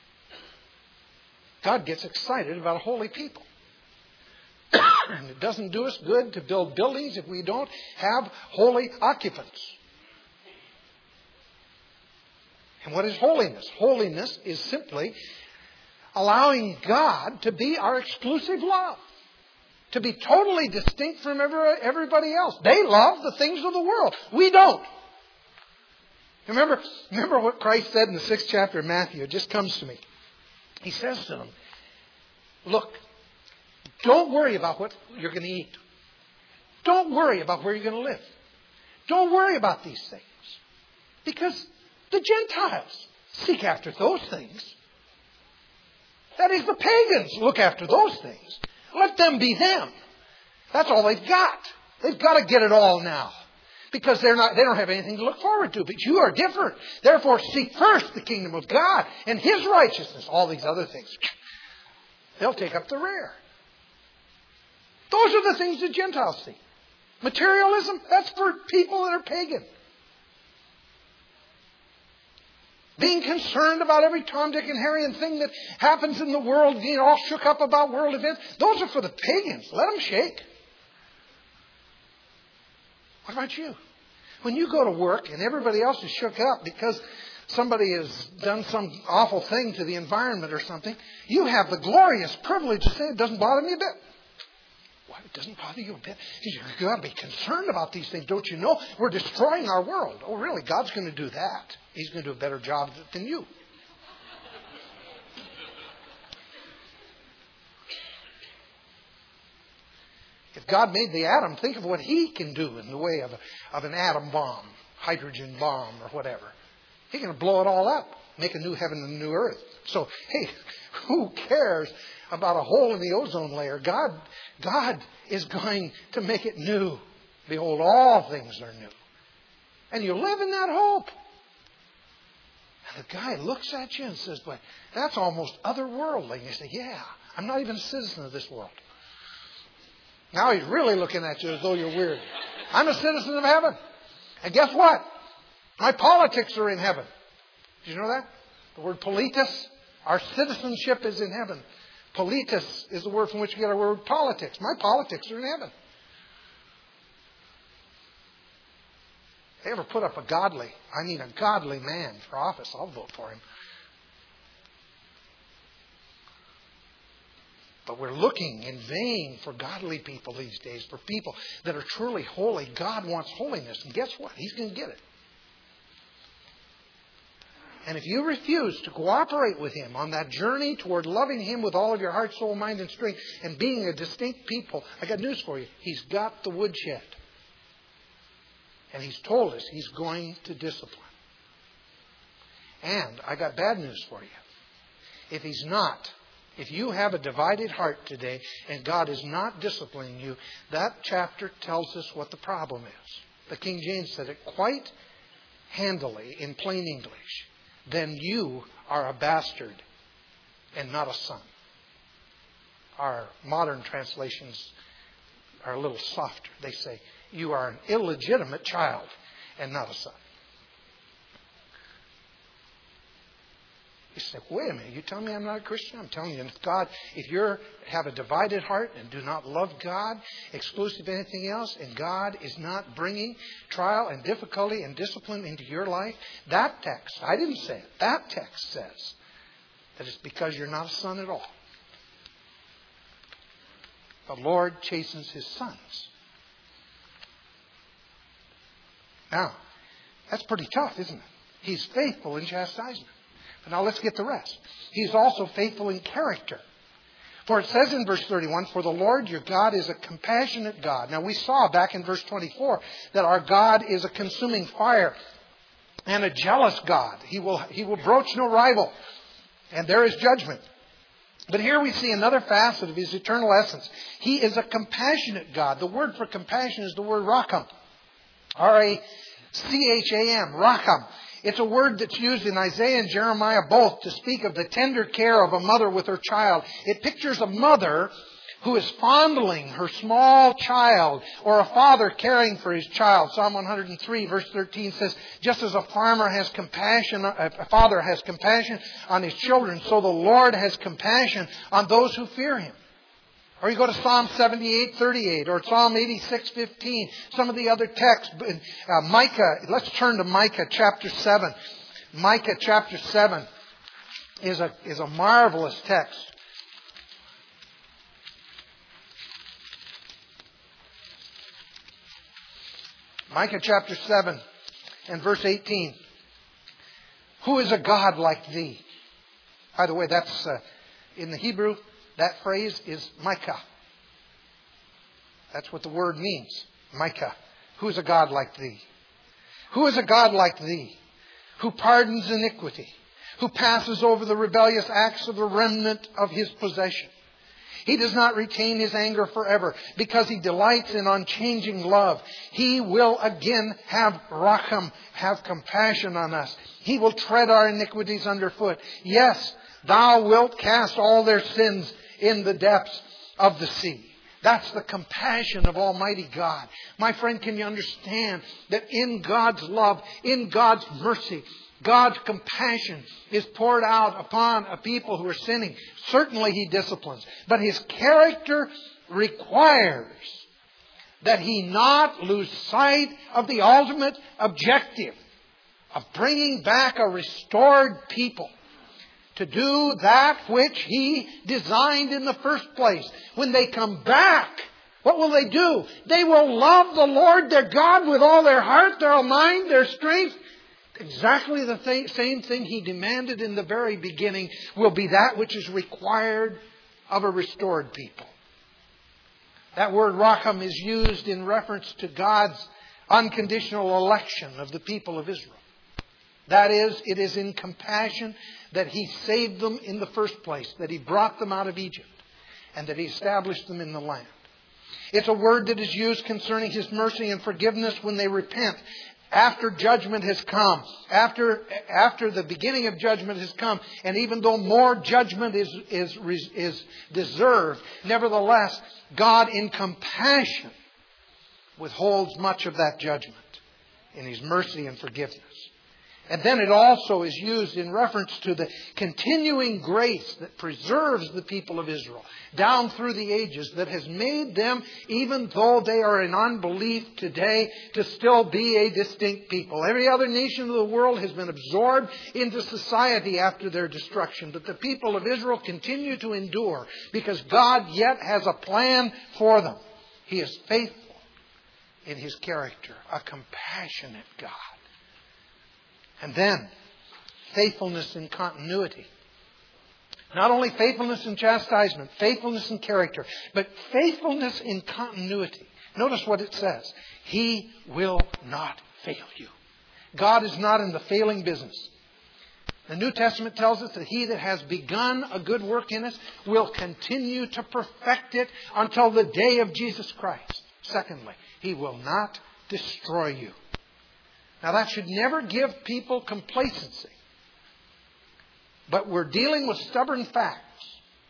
God gets excited about a holy people. And it doesn't do us good to build buildings if we don't have holy occupants. And what is holiness? Holiness is simply allowing God to be our exclusive love. To be totally distinct from everybody else. They love the things of the world. We don't. Remember what Christ said in the 6th chapter of Matthew. It just comes to me. He says to them, look, don't worry about what you're going to eat. Don't worry about where you're going to live. Don't worry about these things. Because the Gentiles seek after those things. That is, the pagans look after those things. Let them be them. That's all they've got. They've got to get it all now. Because they don't have anything to look forward to. But you are different. Therefore, seek first the kingdom of God and His righteousness. All these other things, they'll take up the rear. Those are the things the Gentiles see. Materialism, that's for people that are pagan. Being concerned about every Tom, Dick, and Harry and thing that happens in the world, being all shook up about world events, those are for the pagans. Let them shake. What about you? When you go to work and everybody else is shook up because somebody has done some awful thing to the environment or something, you have the glorious privilege to say, it doesn't bother me a bit. Why, it doesn't bother you a bit? You've got to be concerned about these things. Don't you know? We're destroying our world. Oh, really? God's going to do that. He's going to do a better job than you. If God made the atom, think of what He can do in the way of an atom bomb, hydrogen bomb, or whatever. He can blow it all up, make a new heaven and a new earth. So, hey, who cares about a hole in the ozone layer? God is going to make it new. Behold, all things are new. And you live in that hope. And the guy looks at you and says, but that's almost otherworldly. And you say, yeah, I'm not even a citizen of this world. Now he's really looking at you as though you're weird. I'm a citizen of heaven. And guess what? My politics are in heaven. Did you know that? The word politis, our citizenship is in heaven. Politis is the word from which we get our word politics. My politics are in heaven. If they ever put up a godly man for office, I'll vote for him. But we're looking in vain for godly people these days, for people that are truly holy. God wants holiness. And guess what? He's going to get it. And if you refuse to cooperate with Him on that journey toward loving Him with all of your heart, soul, mind, and strength, and being a distinct people, I got news for you. He's got the woodshed. And He's told us He's going to discipline. And I got bad news for you. If He's not, if you have a divided heart today and God is not disciplining you, that chapter tells us what the problem is. The King James said it quite handily in plain English. Then you are a bastard and not a son. Our modern translations are a little softer. They say, you are an illegitimate child and not a son. You say, wait a minute, you tell me I'm not a Christian? I'm telling you, if you have a divided heart and do not love God, exclusive of anything else, and God is not bringing trial and difficulty and discipline into your life, that text, I didn't say it, that text says that it's because you're not a son at all. The Lord chastens His sons. Now, that's pretty tough, isn't it? He's faithful in chastisement. But now let's get the rest. He's also faithful in character. For it says in verse 31, for the Lord your God is a compassionate God. Now we saw back in verse 24 that our God is a consuming fire and a jealous God. He will broach no rival. And there is judgment. But here we see another facet of His eternal essence. He is a compassionate God. The word for compassion is the word racham. R-A-C-H-A-M. Racham. It's a word that's used in Isaiah and Jeremiah both to speak of the tender care of a mother with her child. It pictures a mother who is fondling her small child, or a father caring for his child. Psalm 103 verse 13 says, just as a father has compassion on his children, so the Lord has compassion on those who fear Him. Or you go to Psalm 78:38 or Psalm 86:15. Some of the other texts. Micah. Let's turn to Micah chapter 7. Micah chapter 7 is a marvelous text. Micah chapter 7 and verse 18. Who is a God like thee? By the way, that's in the Hebrew, that phrase is Micah. That's what the word means. Micah. Who is a God like thee? Who is a God like thee? Who pardons iniquity? Who passes over the rebellious acts of the remnant of his possession? He does not retain his anger forever, because he delights in unchanging love. He will again have racham, have compassion on us. He will tread our iniquities underfoot. Yes, thou wilt cast all their sins in the depths of the sea. That's the compassion of Almighty God. My friend, can you understand that in God's love, in God's mercy, God's compassion is poured out upon a people who are sinning? Certainly He disciplines. But His character requires that He not lose sight of the ultimate objective of bringing back a restored people to do that which He designed in the first place. When they come back, what will they do? They will love the Lord their God with all their heart, their mind, their strength. Exactly the same thing He demanded in the very beginning will be that which is required of a restored people. That word racham is used in reference to God's unconditional election of the people of Israel. That is, it is in compassion that He saved them in the first place, that He brought them out of Egypt, and that He established them in the land. It's a word that is used concerning His mercy and forgiveness when they repent. After judgment has come, after the beginning of judgment has come, and even though more judgment is deserved, nevertheless, God in compassion withholds much of that judgment in His mercy and forgiveness. And then it also is used in reference to the continuing grace that preserves the people of Israel down through the ages, that has made them, even though they are in unbelief today, to still be a distinct people. Every other nation of the world has been absorbed into society after their destruction. But the people of Israel continue to endure because God yet has a plan for them. He is faithful in His character, a compassionate God. And then, faithfulness in continuity. Not only faithfulness in chastisement, faithfulness in character, but faithfulness in continuity. Notice what it says. He will not fail you. God is not in the failing business. The New Testament tells us that He that has begun a good work in us will continue to perfect it until the day of Jesus Christ. Secondly, He will not destroy you. Now that should never give people complacency. But we're dealing with stubborn facts.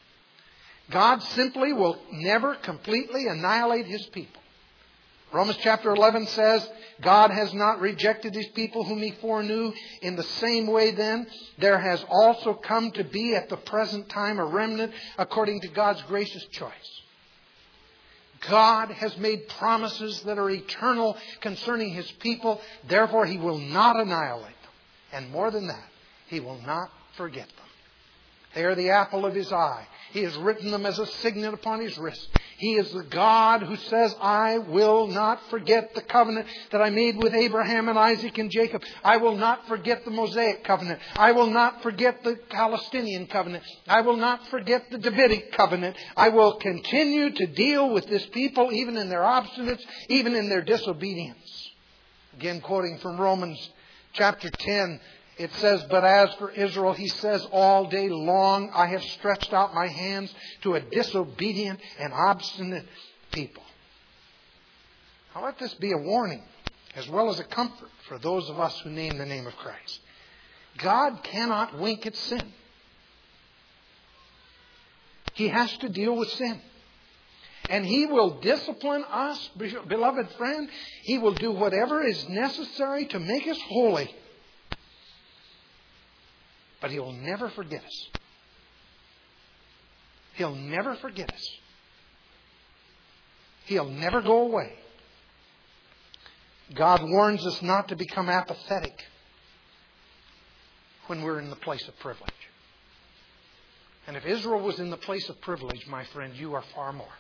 God simply will never completely annihilate His people. Romans chapter 11 says, God has not rejected His people whom He foreknew. In the same way then, there has also come to be at the present time a remnant according to God's gracious choice. God has made promises that are eternal concerning His people. Therefore, He will not annihilate them. And more than that, He will not forget them. They are the apple of His eye. He has written them as a signet upon His wrist. He is the God who says, I will not forget the covenant that I made with Abraham and Isaac and Jacob. I will not forget the Mosaic covenant. I will not forget the Palestinian covenant. I will not forget the Davidic covenant. I will continue to deal with this people even in their obstinance, even in their disobedience. Again, quoting from Romans chapter 10, it says, but as for Israel, He says, all day long I have stretched out my hands to a disobedient and obstinate people. Now let this be a warning as well as a comfort for those of us who name the name of Christ. God cannot wink at sin. He has to deal with sin. And He will discipline us, beloved friend. He will do whatever is necessary to make us holy. But He will never forget us. He'll never forget us. He'll never go away. God warns us not to become apathetic. when we're in the place of privilege. And if Israel was in the place of privilege, my friend, you are far more.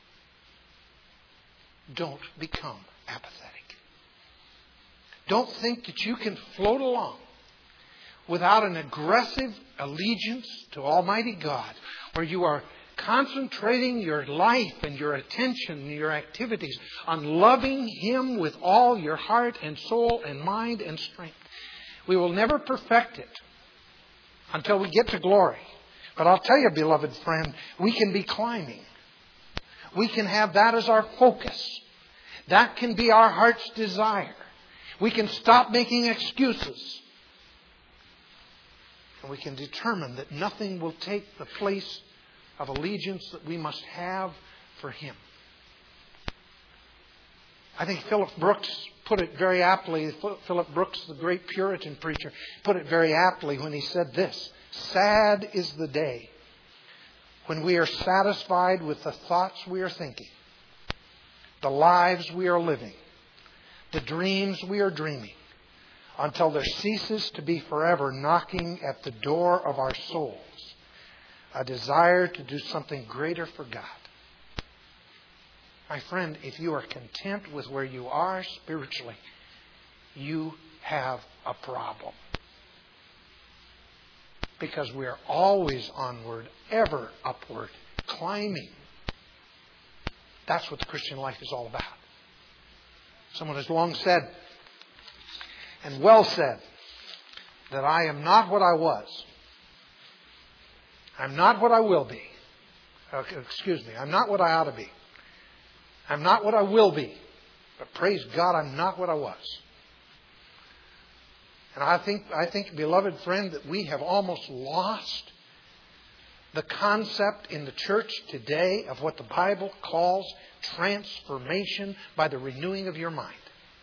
Don't become apathetic. Don't think that you can float along without an aggressive allegiance to Almighty God, where you are concentrating your life and your attention and your activities on loving Him with all your heart and soul and mind and strength. We will never perfect it until we get to glory. But I'll tell you, beloved friend, we can be climbing. We can have that as our focus. That can be our heart's desire. We can stop making excuses. And we can determine that nothing will take the place of allegiance that we must have for Him. I think Philip Brooks put it very aptly. Philip Brooks, the great Puritan preacher, put it very aptly when he said this: "Sad is the day when we are satisfied with the thoughts we are thinking, the lives we are living, the dreams we are dreaming, until there ceases to be forever knocking at the door of our souls a desire to do something greater for God." My friend, if you are content with where you are spiritually, you have a problem. Because we are always onward, ever upward, climbing. That's what the Christian life is all about. Someone has long said, and well said, that I am not what I was. I'm not what I will be. I'm not what I ought to be. I'm not what I will be. But praise God, I'm not what I was. And I think, beloved friend, that we have almost lost the concept in the church today of what the Bible calls transformation by the renewing of your mind.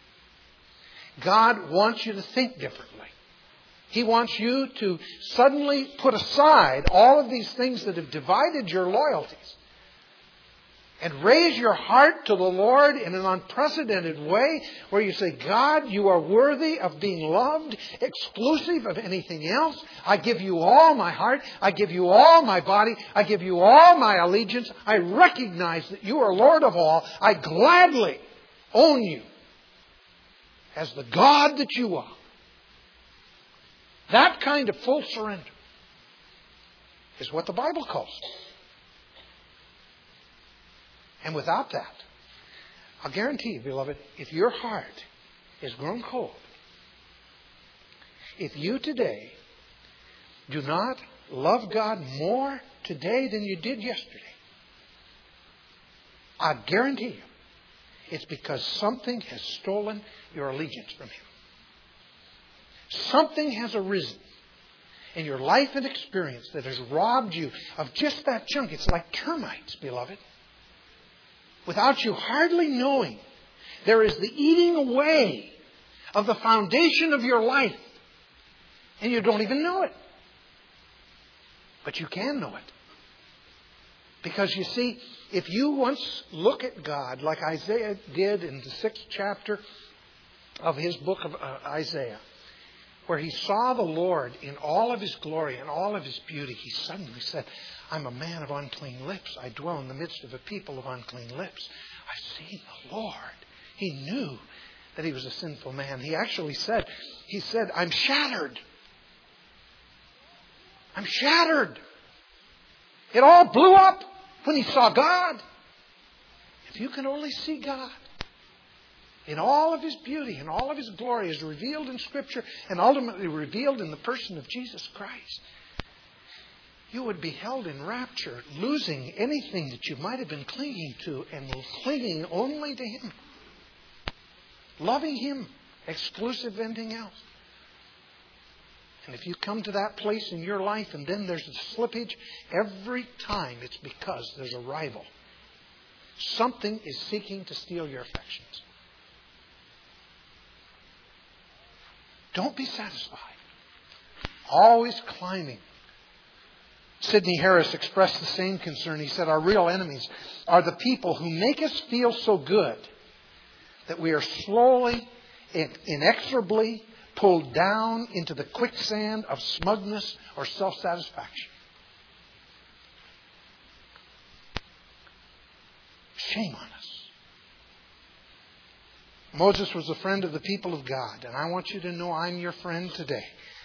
God wants you to think differently. He wants you to suddenly put aside all of these things that have divided your loyalties and raise your heart to the Lord in an unprecedented way, where you say, God, you are worthy of being loved, exclusive of anything else. I give you all my heart. I give you all my body. I give you all my allegiance. I recognize that you are Lord of all. I gladly own you as the God that you are. That kind of full surrender is what the Bible calls it. And without that, I'll guarantee you, beloved, if your heart is grown cold, if you today do not love God more today than you did yesterday, I guarantee you it's because something has stolen your allegiance from Him. Something has arisen in your life and experience that has robbed you of just that junk. It's like termites, beloved. Without you hardly knowing, there is the eating away of the foundation of your life. And you don't even know it. But you can know it. Because you see, if you once look at God, like Isaiah did in the 6th chapter of his book of Isaiah, where he saw the Lord in all of His glory and all of His beauty, he suddenly said, I'm a man of unclean lips. I dwell in the midst of a people of unclean lips. I've seen the Lord. He knew that he was a sinful man. He actually said, I'm shattered. I'm shattered. It all blew up when he saw God. If you can only see God in all of His beauty and all of His glory as revealed in Scripture and ultimately revealed in the person of Jesus Christ, you would be held in rapture, losing anything that you might have been clinging to and clinging only to Him. Loving Him, exclusive of anything else. And if you come to that place in your life and then there's a slippage, every time it's because there's a rival. Something is seeking to steal your affections. Don't be satisfied. Always climbing. Sidney Harris expressed the same concern. He said, our real enemies are the people who make us feel so good that we are slowly, inexorably pulled down into the quicksand of smugness or self-satisfaction. Shame on us. Moses was a friend of the people of God, and I want you to know I'm your friend today.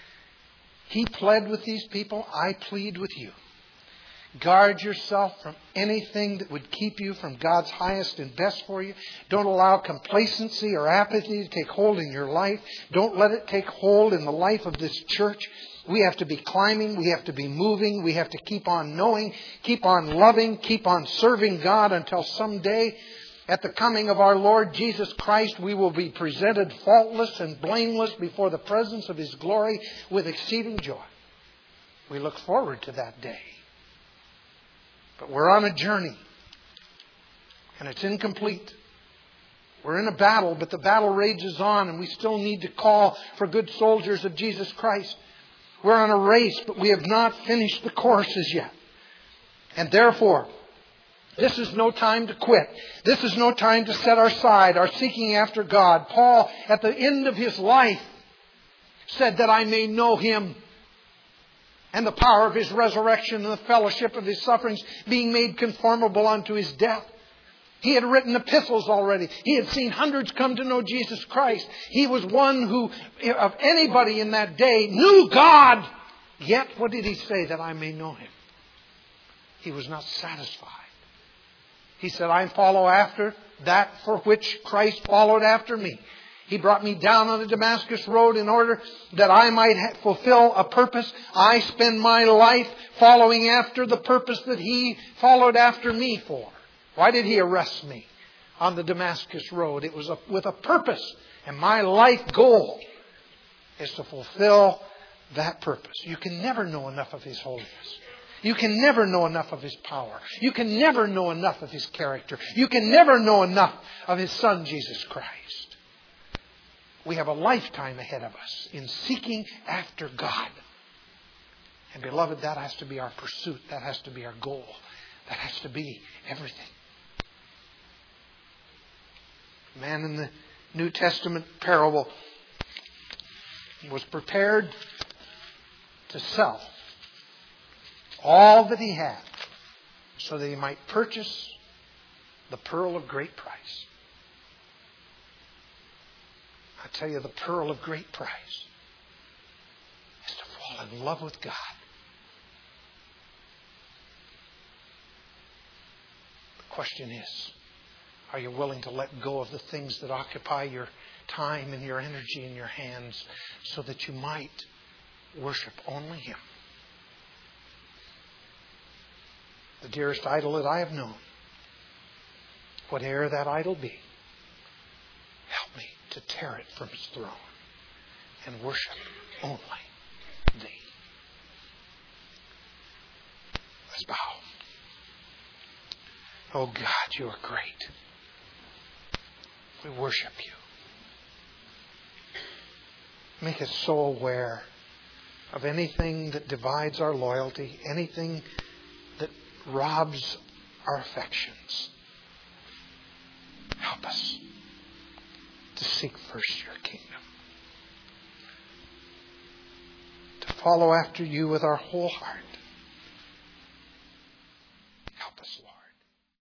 He pled with these people. I plead with you. Guard yourself from anything that would keep you from God's highest and best for you. Don't allow complacency or apathy to take hold in your life. Don't let it take hold in the life of this church. We have to be climbing. We have to be moving. We have to keep on knowing, keep on loving, keep on serving God until someday, at the coming of our Lord Jesus Christ, we will be presented faultless and blameless before the presence of His glory with exceeding joy. We look forward to that day. But we're on a journey, and it's incomplete. We're in a battle, but the battle rages on, and we still need to call for good soldiers of Jesus Christ. We're on a race, but we have not finished the course as yet. And therefore, this is no time to quit. This is no time to set aside our seeking after God. Paul, at the end of his life, said that I may know Him and the power of His resurrection and the fellowship of His sufferings, being made conformable unto His death. He had written epistles already. He had seen hundreds come to know Jesus Christ. He was one who, of anybody in that day, knew God. Yet, what did he say? That I may know Him. He was not satisfied. He said, I follow after that for which Christ followed after me. He brought me down on the Damascus road in order that I might fulfill a purpose. I spend my life following after the purpose that He followed after me for. Why did He arrest me on the Damascus road? It was with a purpose. And my life goal is to fulfill that purpose. You can never know enough of His holiness. You can never know enough of His power. You can never know enough of His character. You can never know enough of His Son, Jesus Christ. We have a lifetime ahead of us in seeking after God. And beloved, that has to be our pursuit. That has to be our goal. That has to be everything. The man in the New Testament parable was prepared to sell all that he had so that he might purchase the pearl of great price. I tell you, the pearl of great price is to fall in love with God. The question is, are you willing to let go of the things that occupy your time and your energy in your hands so that you might worship only Him? The dearest idol that I have known, whatever that idol be, help me to tear it from its throne and worship only Thee. Let's bow. Oh God, You are great. We worship You. Make us so aware of anything that divides our loyalty, anything that robs our affections. Help us to seek first Your kingdom. To follow after You with our whole heart.